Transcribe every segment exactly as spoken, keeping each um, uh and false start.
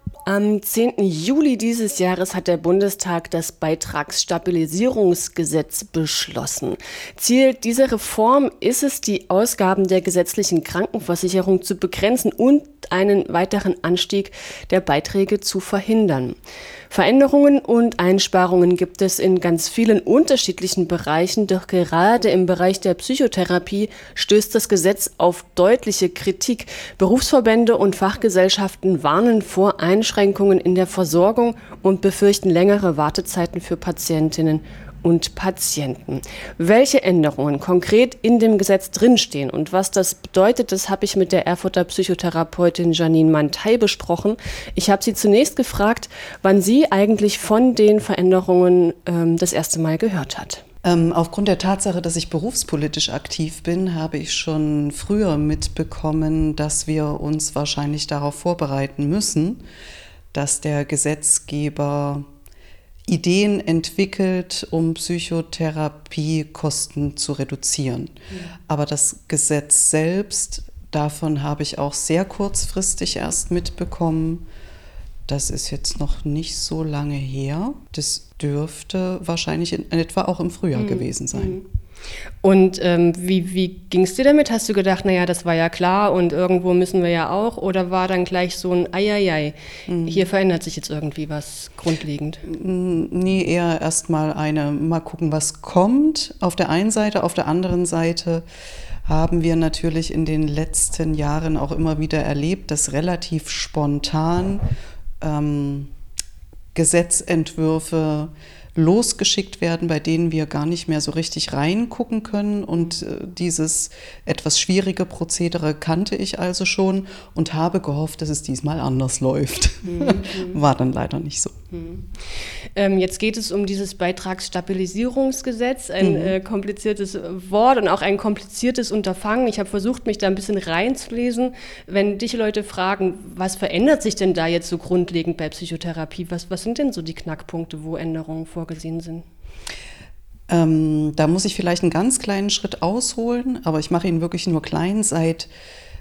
Am zehnten Juli dieses Jahres hat der Bundestag das Beitragsstabilisierungsgesetz beschlossen. Ziel dieser Reform ist es, die Ausgaben der gesetzlichen Krankenversicherung zu begrenzen und einen weiteren Anstieg der Beiträge zu verhindern. Veränderungen und Einsparungen gibt es in ganz vielen unterschiedlichen Bereichen, doch gerade im Bereich der Psychotherapie stößt das Gesetz auf deutliche Kritik. Berufsverbände und Fachgesellschaften warnen vor Einschränkungen in der Versorgung und befürchten längere Wartezeiten für Patientinnen und Patienten. Welche Änderungen konkret in dem Gesetz drinstehen und was das bedeutet, das habe ich mit der Erfurter Psychotherapeutin Janine Mantei besprochen. Ich habe sie zunächst gefragt, wann sie eigentlich von den Veränderungen ähm, das erste Mal gehört hat. Ähm, aufgrund der Tatsache, dass ich berufspolitisch aktiv bin, habe ich schon früher mitbekommen, dass wir uns wahrscheinlich darauf vorbereiten müssen, dass der Gesetzgeber Ideen entwickelt, um Psychotherapiekosten zu reduzieren. Ja. Aber das Gesetz selbst, davon habe ich auch sehr kurzfristig erst mitbekommen. Das ist jetzt noch nicht so lange her. Das dürfte wahrscheinlich in etwa auch im Frühjahr mhm. gewesen sein. Und ähm, wie, wie ging es dir damit? Hast du gedacht, naja, das war ja klar und irgendwo müssen wir ja auch? Oder war dann gleich so ein Eieiei, mhm. hier verändert sich jetzt irgendwie was grundlegend? Nee, eher erstmal eine, mal gucken, was kommt. Auf der einen Seite, auf der anderen Seite haben wir natürlich in den letzten Jahren auch immer wieder erlebt, dass relativ spontan ähm, Gesetzentwürfe losgeschickt werden, bei denen wir gar nicht mehr so richtig reingucken können. Und äh, dieses etwas schwierige Prozedere kannte ich also schon und habe gehofft, dass es diesmal anders läuft. Mhm. War dann leider nicht so. Mhm. Ähm, jetzt geht es um dieses Beitragsstabilisierungsgesetz, ein mhm. äh, kompliziertes Wort und auch ein kompliziertes Unterfangen. Ich habe versucht, mich da ein bisschen reinzulesen. Wenn dich Leute fragen, was verändert sich denn da jetzt so grundlegend bei Psychotherapie? Was, was sind denn so die Knackpunkte, wo Änderungen vorgesehen sind? Ähm, da muss ich vielleicht einen ganz kleinen Schritt ausholen, aber ich mache ihn wirklich nur klein. Seit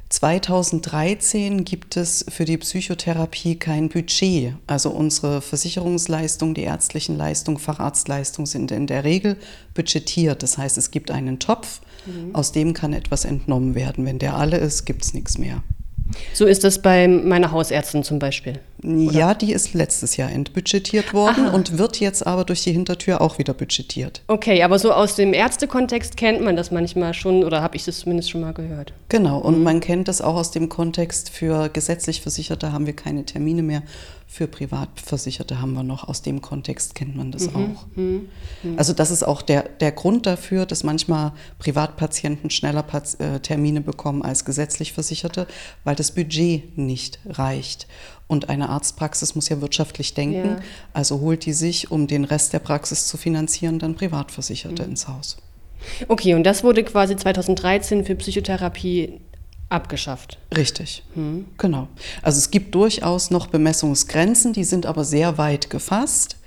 zweitausenddreizehn gibt es für die Psychotherapie kein Budget. Also unsere Versicherungsleistungen, die ärztlichen Leistungen, Facharztleistungen sind in der Regel budgetiert. Das heißt, es gibt einen Topf, mhm. aus dem kann etwas entnommen werden. Wenn der alle ist, gibt es nichts mehr. So ist das bei meiner Hausärztin zum Beispiel? Oder? Ja, die ist letztes Jahr entbudgetiert worden. Aha. Und wird jetzt aber durch die Hintertür auch wieder budgetiert. Okay, aber so aus dem Ärztekontext kennt man das manchmal schon oder habe ich das zumindest schon mal gehört? Genau, und mhm. man kennt das auch aus dem Kontext, für gesetzlich Versicherte haben wir keine Termine mehr, für Privatversicherte haben wir noch, aus dem Kontext kennt man das mhm. auch. Mhm. Also das ist auch der, der Grund dafür, dass manchmal Privatpatienten schneller Paz- äh, Termine bekommen als gesetzlich Versicherte, weil das Budget nicht reicht. Und eine Arztpraxis muss ja wirtschaftlich denken, ja. also holt die sich, um den Rest der Praxis zu finanzieren, dann Privatversicherte mhm. ins Haus. Okay, und das wurde quasi zweitausenddreizehn für Psychotherapie abgeschafft. Richtig, hm. genau. Also es gibt durchaus noch Bemessungsgrenzen, die sind aber sehr weit gefasst.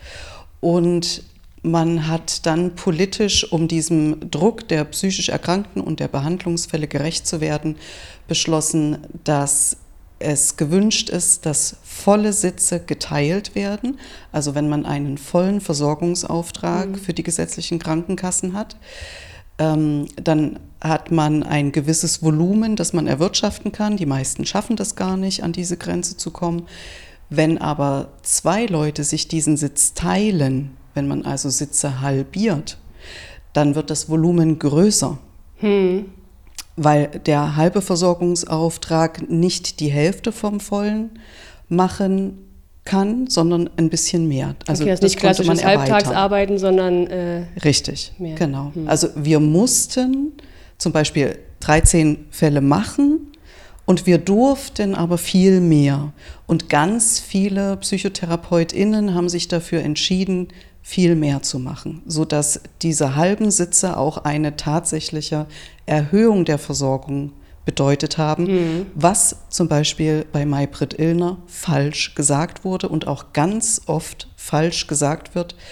Und man hat dann politisch, um diesem Druck der psychisch Erkrankten und der Behandlungsfälle gerecht zu werden, beschlossen, dass es gewünscht ist, dass volle Sitze geteilt werden. Also wenn man einen vollen Versorgungsauftrag mhm. für die gesetzlichen Krankenkassen hat, ähm, dann hat man ein gewisses Volumen, das man erwirtschaften kann. Die meisten schaffen das gar nicht, an diese Grenze zu kommen. Wenn aber zwei Leute sich diesen Sitz teilen, wenn man also Sitze halbiert, dann wird das Volumen größer. Hm. Weil der halbe Versorgungsauftrag nicht die Hälfte vom vollen machen kann, sondern ein bisschen mehr. Also okay, also nicht klassisches Halbtagsarbeiten, sondern äh, richtig, mehr. Genau. Hm. Also wir mussten zum Beispiel dreizehn Fälle machen und wir durften aber viel mehr. Und ganz viele PsychotherapeutInnen haben sich dafür entschieden, viel mehr zu machen, sodass diese halben Sitze auch eine tatsächliche Erhöhung der Versorgung bedeutet haben, mhm. was zum Beispiel bei Maybrit Illner falsch gesagt wurde und auch ganz oft falsch gesagt wird,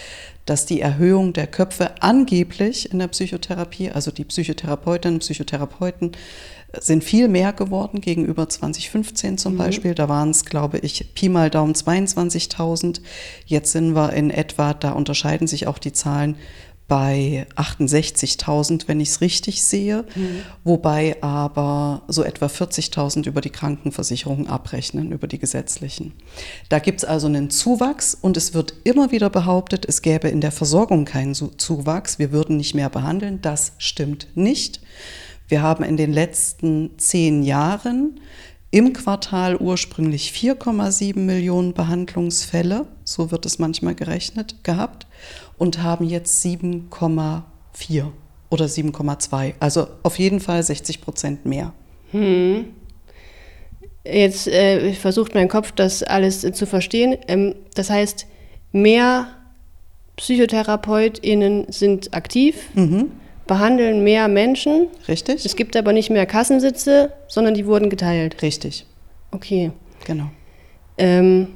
dass die Erhöhung der Köpfe angeblich in der Psychotherapie, also die Psychotherapeutinnen und Psychotherapeuten, sind viel mehr geworden gegenüber zwanzig fünfzehn zum mhm. Beispiel. Da waren es, glaube ich, Pi mal Daumen zweiundzwanzigtausend. Jetzt sind wir in etwa, da unterscheiden sich auch die Zahlen, bei achtundsechzigtausend, wenn ich es richtig sehe, mhm. wobei aber so etwa vierzigtausend über die Krankenversicherung abrechnen, über die gesetzlichen. Da gibt es also einen Zuwachs und es wird immer wieder behauptet, es gäbe in der Versorgung keinen Zuwachs, wir würden nicht mehr behandeln. Das stimmt nicht. Wir haben in den letzten zehn Jahren im Quartal ursprünglich vier Komma sieben Millionen Behandlungsfälle, so wird es manchmal gerechnet, gehabt und haben jetzt sieben Komma vier oder sieben Komma zwei, also auf jeden Fall sechzig Prozent mehr. Hm. Jetzt äh, versucht mein Kopf, das alles äh, zu verstehen. Ähm, das heißt, mehr PsychotherapeutInnen sind aktiv, mhm. behandeln mehr Menschen. Richtig. Es gibt aber nicht mehr Kassensitze, sondern die wurden geteilt. Richtig. Okay. Genau. Ähm,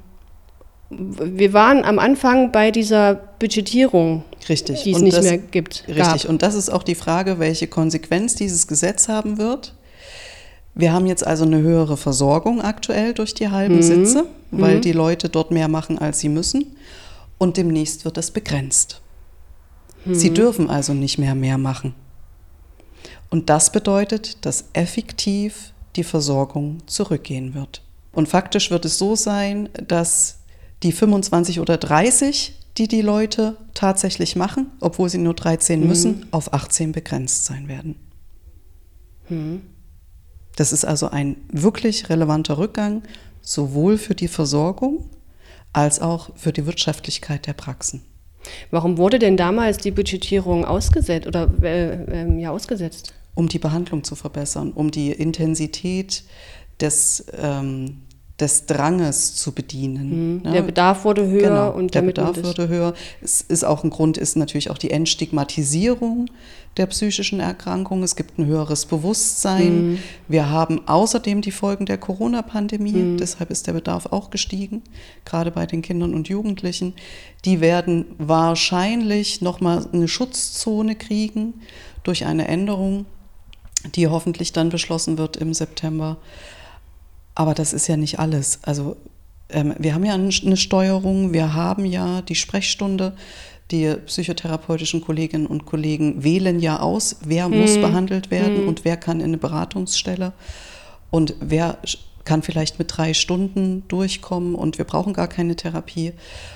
wir waren am Anfang bei dieser Budgetierung, richtig. die es und nicht das, mehr gibt. Richtig. Gab. Und das ist auch die Frage, welche Konsequenz dieses Gesetz haben wird. Wir haben jetzt also eine höhere Versorgung aktuell durch die halben mhm. Sitze, weil mhm. die Leute dort mehr machen, als sie müssen. Und demnächst wird das begrenzt. Mhm. Sie dürfen also nicht mehr mehr machen. Und das bedeutet, dass effektiv die Versorgung zurückgehen wird. Und faktisch wird es so sein, dass die fünfundzwanzig oder dreißig, die die Leute tatsächlich machen, obwohl sie nur dreizehn mhm. müssen, auf achtzehn begrenzt sein werden. Mhm. Das ist also ein wirklich relevanter Rückgang, sowohl für die Versorgung als auch für die Wirtschaftlichkeit der Praxen. Warum wurde denn damals die Budgetierung ausgesetzt oder äh, äh, ja, ausgesetzt? Um die Behandlung zu verbessern, um die Intensität des ähm, des Dranges zu bedienen. Mhm. Der Bedarf wurde höher. Genau, und der damit Bedarf wurde höher. Es ist auch ein Grund, ist natürlich auch die Entstigmatisierung der psychischen Erkrankung. Es gibt ein höheres Bewusstsein. Mhm. Wir haben außerdem die Folgen der Corona-Pandemie, mhm. deshalb ist der Bedarf auch gestiegen, gerade bei den Kindern und Jugendlichen. Die werden wahrscheinlich nochmal eine Schutzzone kriegen durch eine Änderung, die hoffentlich dann beschlossen wird im September. Aber das ist ja nicht alles. Also ähm, wir haben ja eine Steuerung, wir haben ja die Sprechstunde, die psychotherapeutischen Kolleginnen und Kollegen wählen ja aus, wer hm. muss behandelt werden hm. und wer kann in eine Beratungsstelle und wer kann vielleicht mit drei Stunden durchkommen und wir brauchen gar keine Therapie.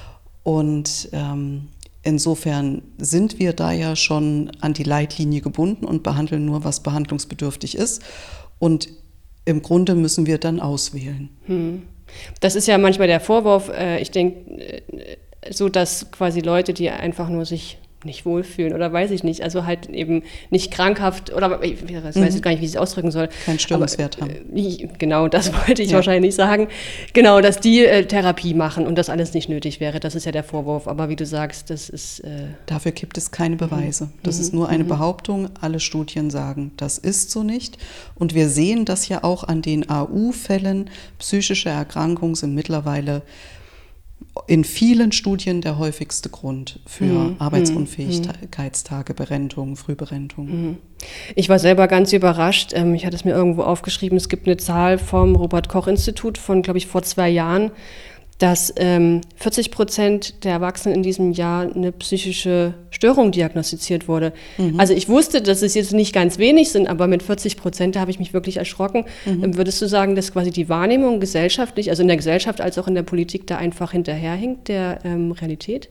Und ähm, insofern sind wir da ja schon an die Leitlinie gebunden und behandeln nur, was behandlungsbedürftig ist. Und im Grunde müssen wir dann auswählen. Hm. Das ist ja manchmal der Vorwurf, äh, ich denke, äh, so dass quasi Leute, die einfach nur sich nicht wohlfühlen oder weiß ich nicht, also halt eben nicht krankhaft oder ich weiß mhm. jetzt gar nicht, wie ich es ausdrücken soll. Keinen Störungswert haben. Äh, genau, das wollte ich ja. wahrscheinlich sagen. Genau, dass die äh, Therapie machen und das alles nicht nötig wäre, das ist ja der Vorwurf. Aber wie du sagst, das ist... Äh Dafür gibt es keine Beweise. Das mhm. ist nur eine mhm. Behauptung. Alle Studien sagen, das ist so nicht. Und wir sehen das ja auch an den A U-Fällen. Psychische Erkrankungen sind mittlerweile in vielen Studien der häufigste Grund für mhm. Arbeitsunfähigkeitstage, Berentung, Frühberentung. Ich war selber ganz überrascht. Ich hatte es mir irgendwo aufgeschrieben. Es gibt eine Zahl vom Robert-Koch-Institut von, glaube ich, vor zwei Jahren, dass ähm, vierzig Prozent der Erwachsenen in diesem Jahr eine psychische Störung diagnostiziert wurde. Mhm. Also ich wusste, dass es jetzt nicht ganz wenig sind, aber mit vierzig Prozent, da habe ich mich wirklich erschrocken. Mhm. Würdest du sagen, dass quasi die Wahrnehmung gesellschaftlich, also in der Gesellschaft als auch in der Politik, da einfach hinterherhinkt der ähm, Realität?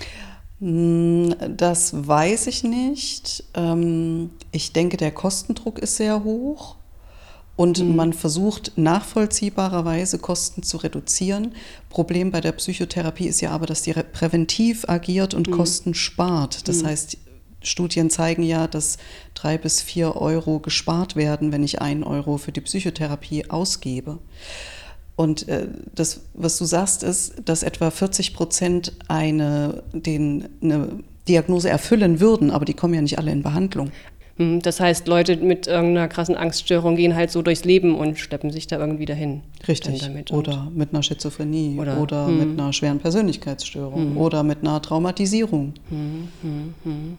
Das weiß ich nicht. Ich denke, der Kostendruck ist sehr hoch. Und mhm. man versucht nachvollziehbarerweise Kosten zu reduzieren. Problem bei der Psychotherapie ist ja aber, dass die präventiv agiert und mhm. Kosten spart. Das mhm. heißt, Studien zeigen ja, dass drei bis vier Euro gespart werden, wenn ich einen Euro für die Psychotherapie ausgebe. Und äh, das, was du sagst, ist, dass etwa vierzig Prozent eine, den, eine Diagnose erfüllen würden, aber die kommen ja nicht alle in Behandlung. Das heißt, Leute mit irgendeiner krassen Angststörung gehen halt so durchs Leben und schleppen sich da irgendwie dahin. Richtig. Damit oder mit einer Schizophrenie oder, oder hm. mit einer schweren Persönlichkeitsstörung hm. oder mit einer Traumatisierung. Hm, hm, hm.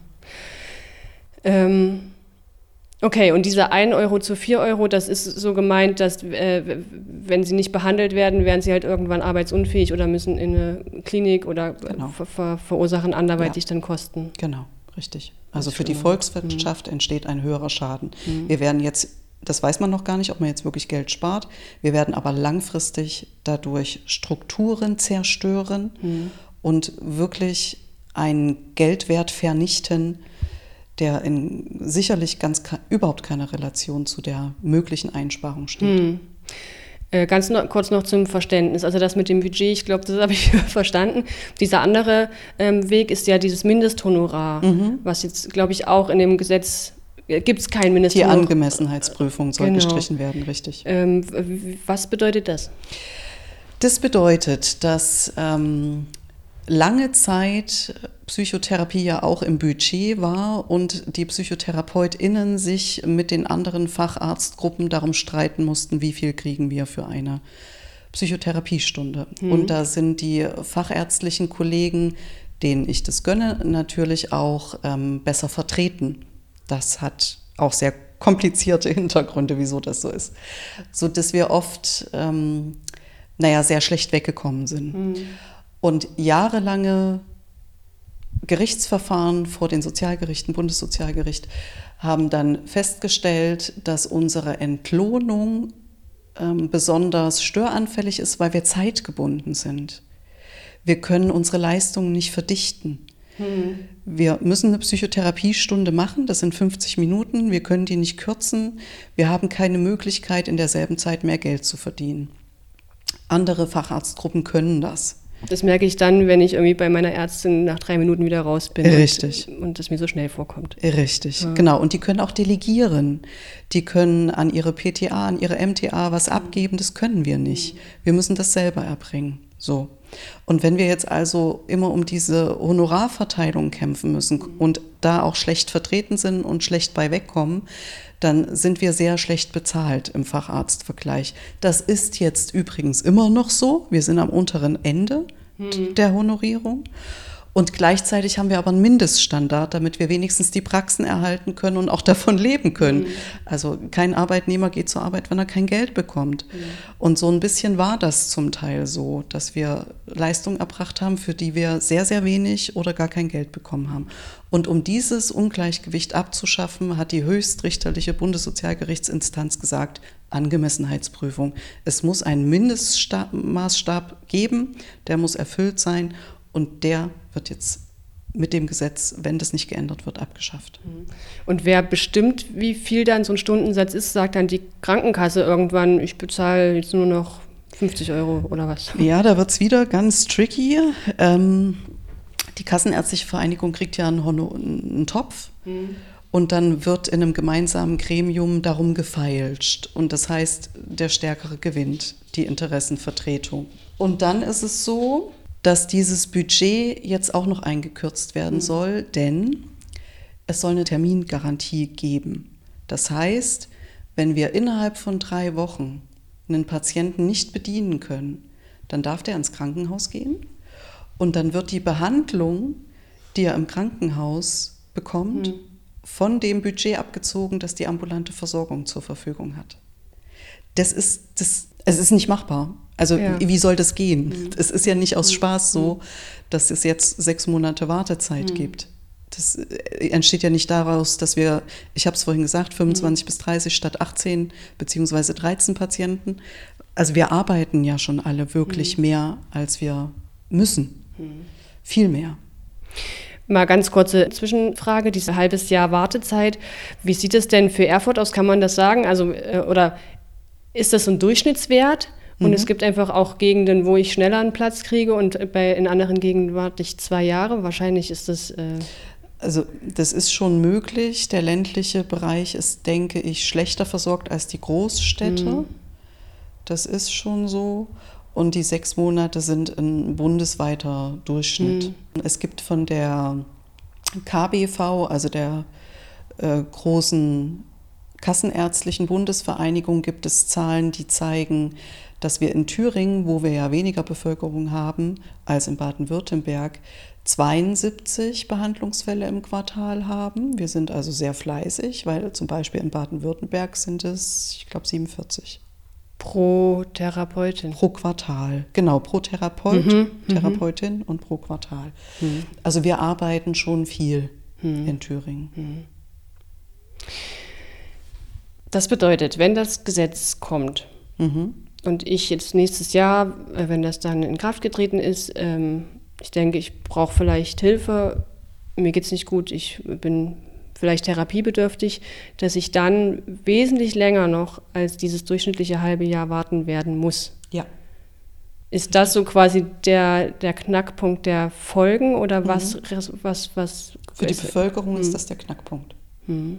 Ähm, okay, und diese ein Euro zu vier Euro, das ist so gemeint, dass äh, wenn sie nicht behandelt werden, werden sie halt irgendwann arbeitsunfähig oder müssen in eine Klinik oder genau. ver ver verursachen anderweitig ja. dann Kosten. Genau. Richtig. Also für die Volkswirtschaft mhm. entsteht ein höherer Schaden. Mhm. Wir werden jetzt, das weiß man noch gar nicht, ob man jetzt wirklich Geld spart, wir werden aber langfristig dadurch Strukturen zerstören mhm. und wirklich einen Geldwert vernichten, der in sicherlich ganz überhaupt keine Relation zu der möglichen Einsparung steht. Mhm. Ganz noch, kurz noch zum Verständnis. Also das mit dem Budget, ich glaube, das habe ich verstanden. Dieser andere ähm, Weg ist ja dieses Mindesthonorar, mhm. was jetzt, glaube ich, auch in dem Gesetz, äh, gibt es kein Mindesthonorar. Die Angemessenheitsprüfung soll genau. gestrichen werden, richtig. Ähm, was bedeutet das? Das bedeutet, dass ähm, lange Zeit Psychotherapie ja auch im Budget war und die PsychotherapeutInnen sich mit den anderen Facharztgruppen darum streiten mussten, wie viel kriegen wir für eine Psychotherapiestunde. Mhm. Und da sind die fachärztlichen Kollegen, denen ich das gönne, natürlich auch ähm, besser vertreten. Das hat auch sehr komplizierte Hintergründe, wieso das so ist. So dass wir oft, ähm, naja, sehr schlecht weggekommen sind. Mhm. Und jahrelange Gerichtsverfahren vor den Sozialgerichten, Bundessozialgericht, haben dann festgestellt, dass unsere Entlohnung ähm, besonders störanfällig ist, weil wir zeitgebunden sind. Wir können unsere Leistungen nicht verdichten. Hm. Wir müssen eine Psychotherapiestunde machen, das sind fünfzig Minuten, wir können die nicht kürzen, wir haben keine Möglichkeit, in derselben Zeit mehr Geld zu verdienen. Andere Facharztgruppen können das. Das merke ich dann, wenn ich irgendwie bei meiner Ärztin nach drei Minuten wieder raus bin. Richtig. Und, und das mir so schnell vorkommt. Richtig, ja. Genau. Und die können auch delegieren. Die können an ihre P T A, an ihre M T A was abgeben. Das können wir nicht. Wir müssen das selber erbringen. So. Und wenn wir jetzt also immer um diese Honorarverteilung kämpfen müssen und da auch schlecht vertreten sind und schlecht bei wegkommen, dann sind wir sehr schlecht bezahlt im Facharztvergleich. Das ist jetzt übrigens immer noch so. Wir sind am unteren Ende hm. der Honorierung. Und gleichzeitig haben wir aber einen Mindeststandard, damit wir wenigstens die Praxen erhalten können und auch davon leben können. Mhm. Also kein Arbeitnehmer geht zur Arbeit, wenn er kein Geld bekommt. Mhm. Und so ein bisschen war das zum Teil so, dass wir Leistungen erbracht haben, für die wir sehr, sehr wenig oder gar kein Geld bekommen haben. Und um dieses Ungleichgewicht abzuschaffen, hat die höchstrichterliche Bundessozialgerichtsinstanz gesagt, Angemessenheitsprüfung. Es muss einen Mindestmaßstab geben, der muss erfüllt sein. Und der wird jetzt mit dem Gesetz, wenn das nicht geändert wird, abgeschafft. Und wer bestimmt, wie viel dann so ein Stundensatz ist, sagt dann die Krankenkasse irgendwann, ich bezahle jetzt nur noch fünfzig Euro oder was? Ja, da wird es wieder ganz tricky. Ähm, die Kassenärztliche Vereinigung kriegt ja einen, Honor- einen Topf. Mhm. Und dann wird in einem gemeinsamen Gremium darum gefeilscht. Und das heißt, der Stärkere gewinnt die Interessenvertretung. Und dann ist es so, dass dieses Budget jetzt auch noch eingekürzt werden soll, denn es soll eine Termingarantie geben. Das heißt, wenn wir innerhalb von drei Wochen einen Patienten nicht bedienen können, dann darf der ins Krankenhaus gehen und dann wird die Behandlung, die er im Krankenhaus bekommt, mhm. von dem Budget abgezogen, das die ambulante Versorgung zur Verfügung hat. Das ist, das, es ist nicht machbar. Also ja. wie soll das gehen? Mhm. Es ist ja nicht aus Spaß so, dass es jetzt sechs Monate Wartezeit mhm. gibt. Das entsteht ja nicht daraus, dass wir, ich habe es vorhin gesagt, fünfundzwanzig mhm. bis dreißig statt achtzehn beziehungsweise dreizehn Patienten. Also wir arbeiten ja schon alle wirklich mhm. mehr, als wir müssen. Mhm. Viel mehr. Mal ganz kurze Zwischenfrage, diese halbes Jahr Wartezeit. Wie sieht es denn für Erfurt aus? Kann man das sagen? Also, oder ist das so ein Durchschnittswert? Und mhm. es gibt einfach auch Gegenden, wo ich schneller einen Platz kriege und bei, in anderen Gegenden warte ich zwei Jahre. Wahrscheinlich ist das... Äh also das ist schon möglich. Der ländliche Bereich ist, denke ich, schlechter versorgt als die Großstädte. Mhm. Das ist schon so. Und die sechs Monate sind ein bundesweiter Durchschnitt. Mhm. Es gibt von der K B V, also der äh, großen Kassenärztlichen Bundesvereinigung gibt es Zahlen, die zeigen, dass wir in Thüringen, wo wir ja weniger Bevölkerung haben als in Baden-Württemberg, zweiundsiebzig Behandlungsfälle im Quartal haben. Wir sind also sehr fleißig, weil zum Beispiel in Baden-Württemberg sind es, ich glaube, siebenundvierzig. Pro Therapeutin? Pro Quartal, genau, pro Therapeut, mhm, Therapeutin mhm. und pro Quartal. Mhm. Also wir arbeiten schon viel mhm. in Thüringen. Mhm. Das bedeutet, wenn das Gesetz kommt mhm. und ich jetzt nächstes Jahr, wenn das dann in Kraft getreten ist, ähm, ich denke, ich brauche vielleicht Hilfe, mir geht es nicht gut, ich bin vielleicht therapiebedürftig, dass ich dann wesentlich länger noch als dieses durchschnittliche halbe Jahr warten werden muss. Ja. Ist das so quasi der, der Knackpunkt der Folgen oder mhm. was, was, was? Für die Bevölkerung mhm. ist das der Knackpunkt. Mhm.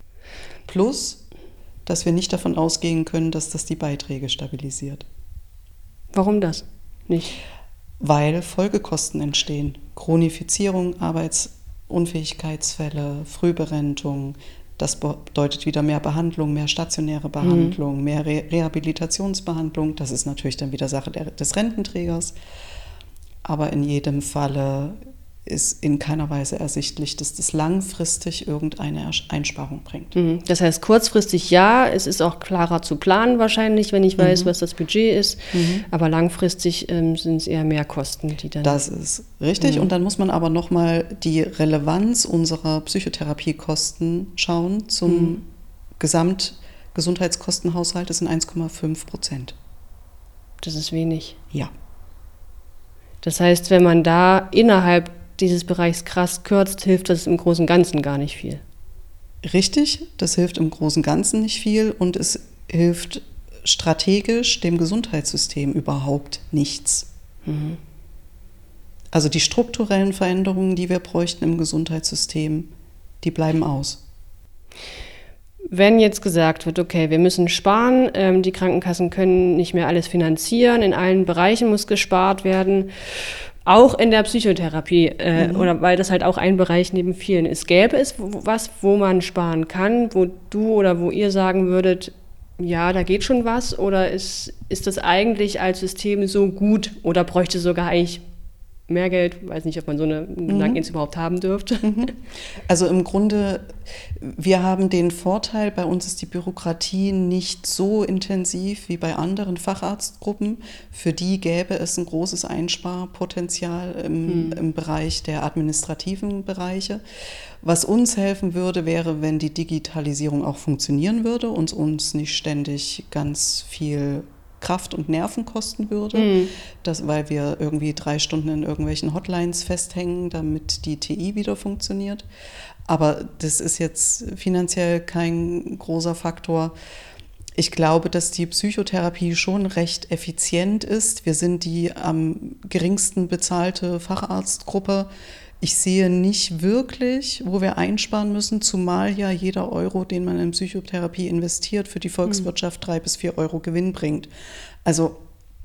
Plus, dass wir nicht davon ausgehen können, dass das die Beiträge stabilisiert. Warum das nicht? Weil Folgekosten entstehen. Chronifizierung, Arbeitsunfähigkeitsfälle, Frühberentung. Das bedeutet wieder mehr Behandlung, mehr stationäre Behandlung, mhm. mehr Re- Rehabilitationsbehandlung. Das ist natürlich dann wieder Sache der, des Rententrägers. Aber in jedem Falle ist in keiner Weise ersichtlich, dass das langfristig irgendeine Einsparung bringt. Das heißt, kurzfristig ja, es ist auch klarer zu planen wahrscheinlich, wenn ich weiß, mhm. was das Budget ist, mhm. aber langfristig ähm, sind es eher Mehrkosten, die dann... Das ist richtig mhm. und dann muss man aber nochmal die Relevanz unserer Psychotherapiekosten schauen zum mhm. Gesamtgesundheitskostenhaushalt, das sind eins Komma fünf Prozent. Das ist wenig. Ja. Das heißt, wenn man da innerhalb dieses Bereichs krass kürzt, hilft das im Großen und Ganzen gar nicht viel. Richtig, das hilft im Großen und Ganzen nicht viel und es hilft strategisch dem Gesundheitssystem überhaupt nichts. Mhm. Also die strukturellen Veränderungen, die wir bräuchten im Gesundheitssystem, die bleiben aus. Wenn jetzt gesagt wird, okay, wir müssen sparen, ähm, die Krankenkassen können nicht mehr alles finanzieren, in allen Bereichen muss gespart werden, auch in der Psychotherapie, äh, mhm. oder weil das halt auch ein Bereich neben vielen ist. Gäbe es was, wo man sparen kann, wo du oder wo ihr sagen würdet, ja, da geht schon was, oder ist, ist das eigentlich als System so gut oder bräuchte sogar eigentlich mehr Geld? Weiß nicht, ob man so eine Gedanken überhaupt haben dürfte. Also im Grunde, wir haben den Vorteil, bei uns ist die Bürokratie nicht so intensiv wie bei anderen Facharztgruppen. Für die gäbe es ein großes Einsparpotenzial im, mhm. im Bereich der administrativen Bereiche. Was uns helfen würde, wäre, wenn die Digitalisierung auch funktionieren würde und uns nicht ständig ganz viel Kraft und Nerven kosten würde, mhm. das, weil wir irgendwie drei Stunden in irgendwelchen Hotlines festhängen, damit die T I wieder funktioniert. Aber das ist jetzt finanziell kein großer Faktor. Ich glaube, dass die Psychotherapie schon recht effizient ist. Wir sind die am geringsten bezahlte Facharztgruppe. Ich sehe nicht wirklich, wo wir einsparen müssen, zumal ja jeder Euro, den man in Psychotherapie investiert, für die Volkswirtschaft drei bis vier Euro Gewinn bringt. Also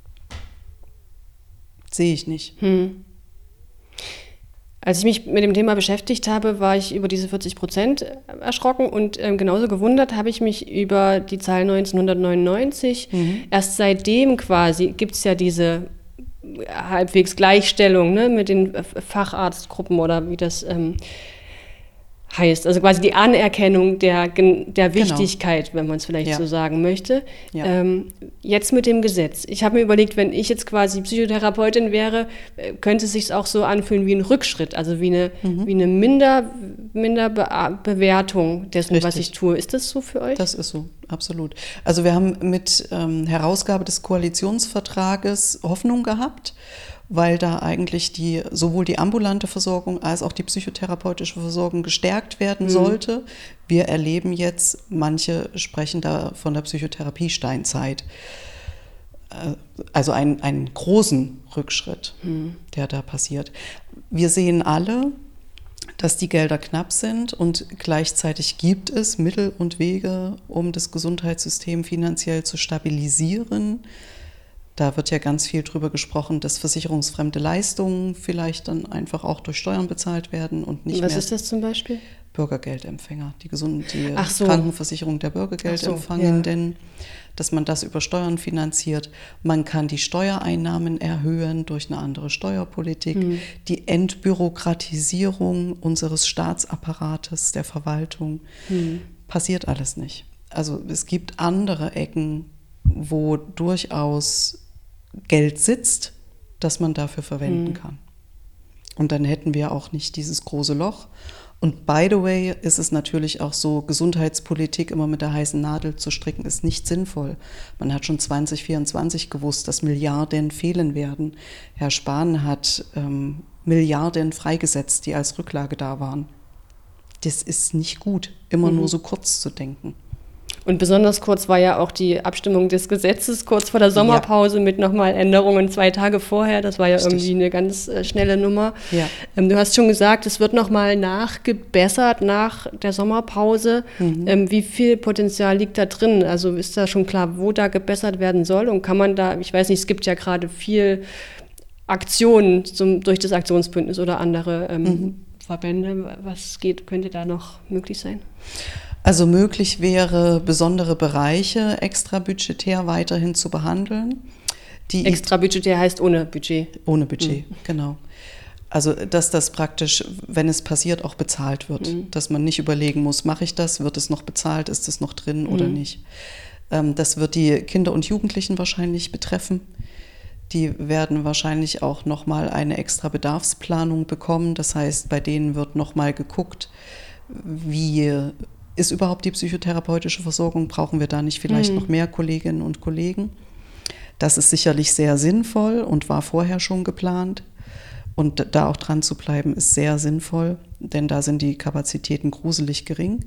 sehe ich nicht. Hm. Als ich mich mit dem Thema beschäftigt habe, war ich über diese vierzig Prozent erschrocken und ähm, genauso gewundert habe ich mich über die Zahl neunzehnhundertneunundneunzig. Mhm. Erst seitdem quasi gibt es ja diese halbwegs Gleichstellung, ne, mit den Facharztgruppen oder wie das ähm, heißt. Also quasi die Anerkennung der, der Wichtigkeit, genau. wenn man es vielleicht ja. so sagen möchte. Ja. Ähm, jetzt mit dem Gesetz. Ich habe mir überlegt, wenn ich jetzt quasi Psychotherapeutin wäre, könnte es sich auch so anfühlen wie ein Rückschritt, also wie eine, mhm. wie eine Minder, Minderbewertung dessen, Richtig. was ich tue. Ist das so für euch? Das ist so, absolut. Also wir haben mit ähm, Herausgabe des Koalitionsvertrages Hoffnung gehabt, weil da eigentlich die, sowohl die ambulante Versorgung als auch die psychotherapeutische Versorgung gestärkt werden mhm. sollte. Wir erleben jetzt, manche sprechen da von der Psychotherapie-Steinzeit, also einen, einen großen Rückschritt, mhm. der da passiert. Wir sehen alle, dass die Gelder knapp sind und gleichzeitig gibt es Mittel und Wege, um das Gesundheitssystem finanziell zu stabilisieren. Da wird ja ganz viel drüber gesprochen, dass versicherungsfremde Leistungen vielleicht dann einfach auch durch Steuern bezahlt werden und nicht Was mehr. Was ist das zum Beispiel? Bürgergeldempfänger, die, Gesund die Ach so. Krankenversicherung der Bürgergeldempfangenden, so, ja. Dass man das über Steuern finanziert. Man kann die Steuereinnahmen erhöhen durch eine andere Steuerpolitik. Mhm. Die Entbürokratisierung unseres Staatsapparates, der Verwaltung, mhm. passiert alles nicht. Also es gibt andere Ecken, wo durchaus Geld sitzt, das man dafür verwenden mhm. kann. Und dann hätten wir auch nicht dieses große Loch. Und by the way ist es natürlich auch so, Gesundheitspolitik immer mit der heißen Nadel zu stricken, ist nicht sinnvoll. Man hat schon zwanzig vierundzwanzig gewusst, dass Milliarden fehlen werden. Herr Spahn hat ähm, Milliarden freigesetzt, die als Rücklage da waren. Das ist nicht gut, immer mhm. nur so kurz zu denken. Und besonders kurz war ja auch die Abstimmung des Gesetzes kurz vor der Sommerpause ja. mit nochmal Änderungen zwei Tage vorher. Das war ja Richtig. irgendwie eine ganz äh, schnelle Nummer. Ja. Ähm, du hast schon gesagt, es wird nochmal nachgebessert nach der Sommerpause. Mhm. Ähm, wie viel Potenzial liegt da drin? Also ist da schon klar, wo da gebessert werden soll? Und kann man da, ich weiß nicht, es gibt ja gerade viel Aktionen zum, durch das Aktionsbündnis oder andere ähm, mhm. Verbände. Was geht, könnte da noch möglich sein? Also möglich wäre, besondere Bereiche extrabudgetär weiterhin zu behandeln. Die extrabudgetär heißt ohne Budget? Ohne Budget, mhm. genau. Also dass das praktisch, wenn es passiert, auch bezahlt wird. Mhm. Dass man nicht überlegen muss, mache ich das, wird es noch bezahlt, ist es noch drin mhm. oder nicht. Ähm, das wird die Kinder und Jugendlichen wahrscheinlich betreffen. Die werden wahrscheinlich auch nochmal eine extra Bedarfsplanung bekommen. Das heißt, bei denen wird nochmal geguckt, wie ist überhaupt die psychotherapeutische Versorgung? Brauchen wir da nicht vielleicht mhm. noch mehr Kolleginnen und Kollegen? Das ist sicherlich sehr sinnvoll und war vorher schon geplant. Und da auch dran zu bleiben, ist sehr sinnvoll, denn da sind die Kapazitäten gruselig gering.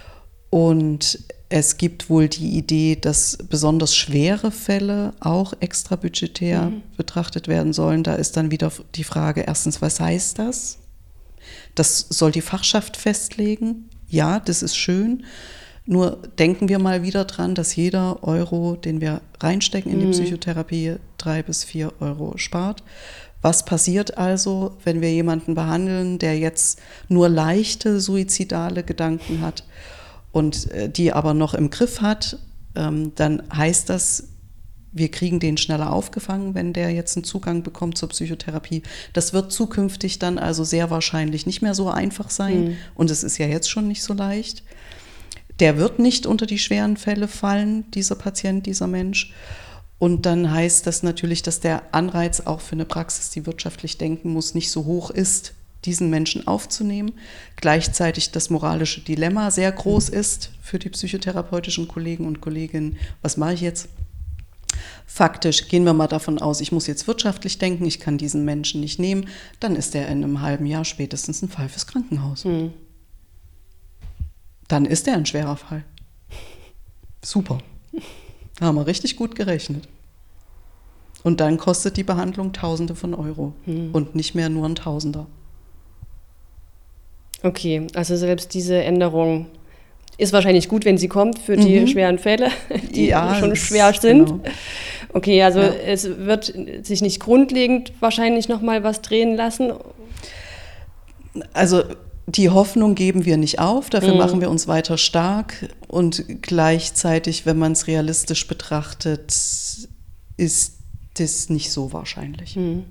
Und es gibt wohl die Idee, dass besonders schwere Fälle auch extrabudgetär mhm. betrachtet werden sollen. Da ist dann wieder die Frage, erstens, was heißt das? Das soll die Fachschaft festlegen. Ja, das ist schön, nur denken wir mal wieder dran, dass jeder Euro, den wir reinstecken in die Psychotherapie, drei bis vier Euro spart. Was passiert also, wenn wir jemanden behandeln, der jetzt nur leichte suizidale Gedanken hat und die aber noch im Griff hat, ähm, dann heißt das, wir kriegen den schneller aufgefangen, wenn der jetzt einen Zugang bekommt zur Psychotherapie. Das wird zukünftig dann also sehr wahrscheinlich nicht mehr so einfach sein. Mhm. Und es ist ja jetzt schon nicht so leicht. Der wird nicht unter die schweren Fälle fallen, dieser Patient, dieser Mensch. Und dann heißt das natürlich, dass der Anreiz auch für eine Praxis, die wirtschaftlich denken muss, nicht so hoch ist, diesen Menschen aufzunehmen. Gleichzeitig das moralische Dilemma sehr groß ist für die psychotherapeutischen Kollegen und Kolleginnen. Was mache ich jetzt? Faktisch gehen wir mal davon aus, ich muss jetzt wirtschaftlich denken, ich kann diesen Menschen nicht nehmen, dann ist er in einem halben Jahr spätestens ein Fall fürs Krankenhaus. Hm. Dann ist er ein schwerer Fall. Super. Da haben wir richtig gut gerechnet. Und dann kostet die Behandlung Tausende von Euro hm. und nicht mehr nur ein Tausender. Okay, also selbst diese Änderung ist wahrscheinlich gut, wenn sie kommt für die mhm. schweren Fälle, die ja, schon schwer sind. Genau. Okay, also ja. es wird sich nicht grundlegend wahrscheinlich noch mal was drehen lassen. Also die Hoffnung geben wir nicht auf, dafür mhm. machen wir uns weiter stark. Und gleichzeitig, wenn man es realistisch betrachtet, ist das nicht so wahrscheinlich. Mhm.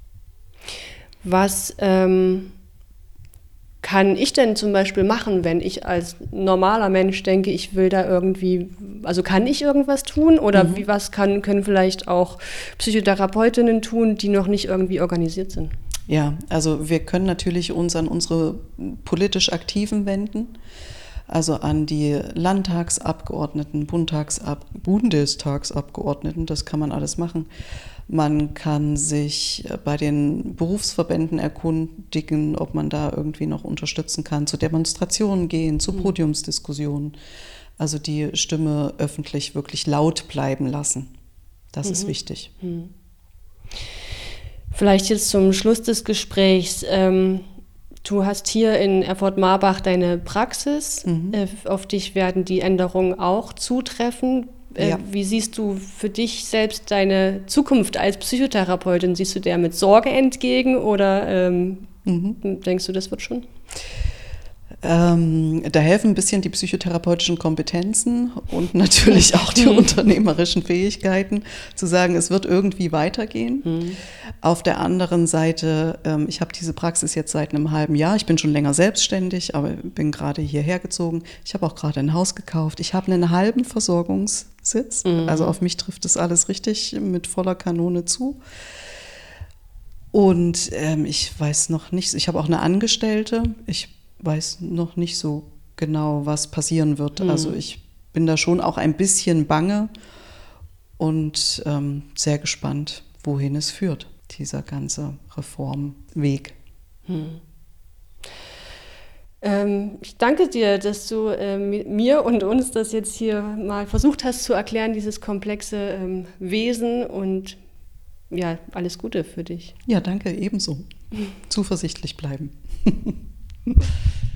Was ähm kann ich denn zum Beispiel machen, wenn ich als normaler Mensch denke, ich will da irgendwie, also kann ich irgendwas tun oder mhm. wie was kann, können vielleicht auch Psychotherapeutinnen tun, die noch nicht irgendwie organisiert sind? Ja, also wir können natürlich uns an unsere politisch Aktiven wenden, also an die Landtagsabgeordneten, Bundestagsab- Bundestagsabgeordneten, das kann man alles machen. Man kann sich bei den Berufsverbänden erkundigen, ob man da irgendwie noch unterstützen kann, zu Demonstrationen gehen, zu Podiumsdiskussionen. Also die Stimme öffentlich wirklich laut bleiben lassen. Das mhm. ist wichtig. Mhm. Vielleicht jetzt zum Schluss des Gesprächs. Ähm, du hast hier in Erfurt-Marbach deine Praxis. Mhm. Äh, auf dich werden die Änderungen auch zutreffen. Äh, Ja. Wie siehst du für dich selbst deine Zukunft als Psychotherapeutin? Siehst du der mit Sorge entgegen oder ähm, mhm. denkst du, das wird schon? Ähm, da helfen ein bisschen die psychotherapeutischen Kompetenzen und natürlich auch die unternehmerischen Fähigkeiten, zu sagen, es wird irgendwie weitergehen. Mhm. Auf der anderen Seite, ähm, ich habe diese Praxis jetzt seit einem halben Jahr. Ich bin schon länger selbstständig, aber bin gerade hierher gezogen. Ich habe auch gerade ein Haus gekauft. Ich habe einen halben Versorgungssitz. Mhm. Also auf mich trifft das alles richtig mit voller Kanone zu. Und ähm, ich weiß noch nicht, ich habe auch eine Angestellte. Ich weiß noch nicht so genau, was passieren wird. Mhm. Also ich bin da schon auch ein bisschen bange und ähm, sehr gespannt, wohin es führt, dieser ganze Reformweg. Mhm. Ähm, ich danke dir, dass du äh, mir und uns das jetzt hier mal versucht hast zu erklären, dieses komplexe ähm, Wesen, und ja, alles Gute für dich. Ja, danke, ebenso. Zuversichtlich bleiben.